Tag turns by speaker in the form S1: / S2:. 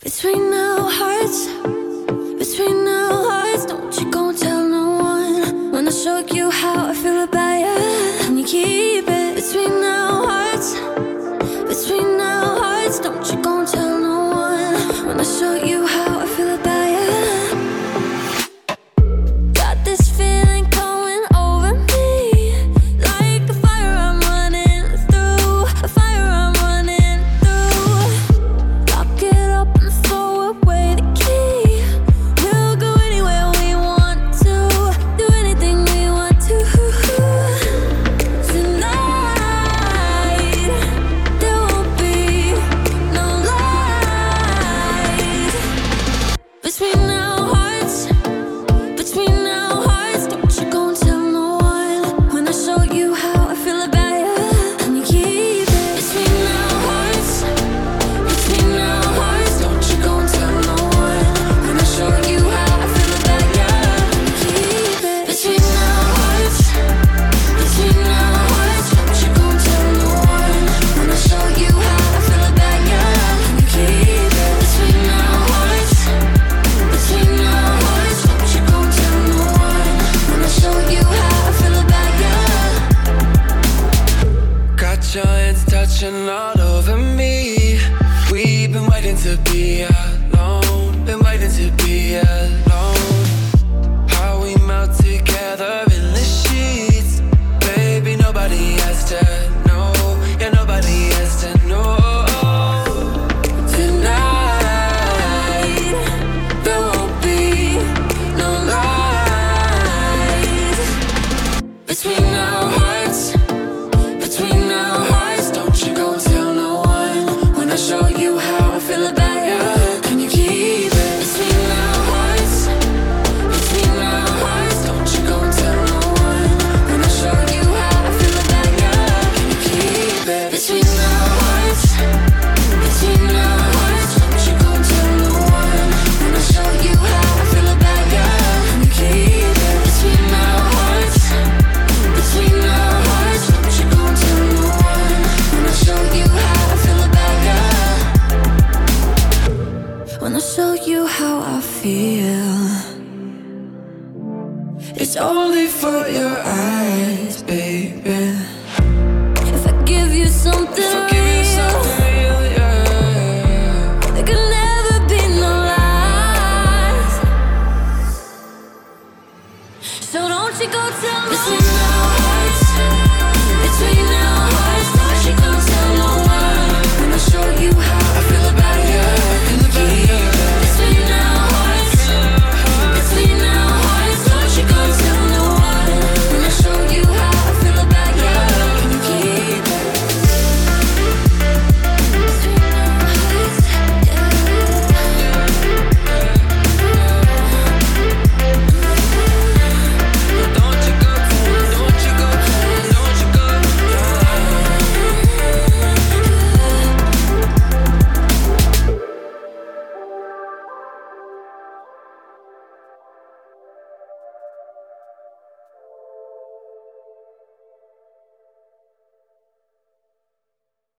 S1: Between our hearts, between our hearts, don't you go tell no one. When I show you how I feel about you, can you keep it? Between our hearts, don't you go tell no one. When I show you how I feel about you. Got this feeling going over me, like a fire I'm running through, a fire I'm running through. Lock it up and throw away the key. We'll go anywhere we want to, do anything we want to. Tonight there won't be no lies. Between our hearts, don't you go and tell no one. When I show you how I feel about you, can you keep it? Between our hearts, don't you go and tell no one. When I show you how I feel about you, can you keep it? Between our hearts, don't you go and tell no one. When I show you how I feel about you, can you keep it? Between our hearts, don't you go and tell no one. When I show you how I feel about you.
S2: Got your hands touching all over me. We've been waiting to be alone, been waiting to be alone. How we melt together in the sheets. Baby, nobody has to know. Yeah, nobody has to know. Tonight there won't be no lies. Between our hearts, don't you go and tell no one. When I show you how I feel about you, can you keep it? Between our hearts, don't you go and tell no one. When I show you how I feel about you, can you keep it? Between our hearts, don't you go and tell no one. When I show you how I feel about you, can you keep it? Between our hearts, don't you go and tell no one. When I show you how I feel about you. When I show you how I feel, it's only for your eyes, baby.
S1: If I give you something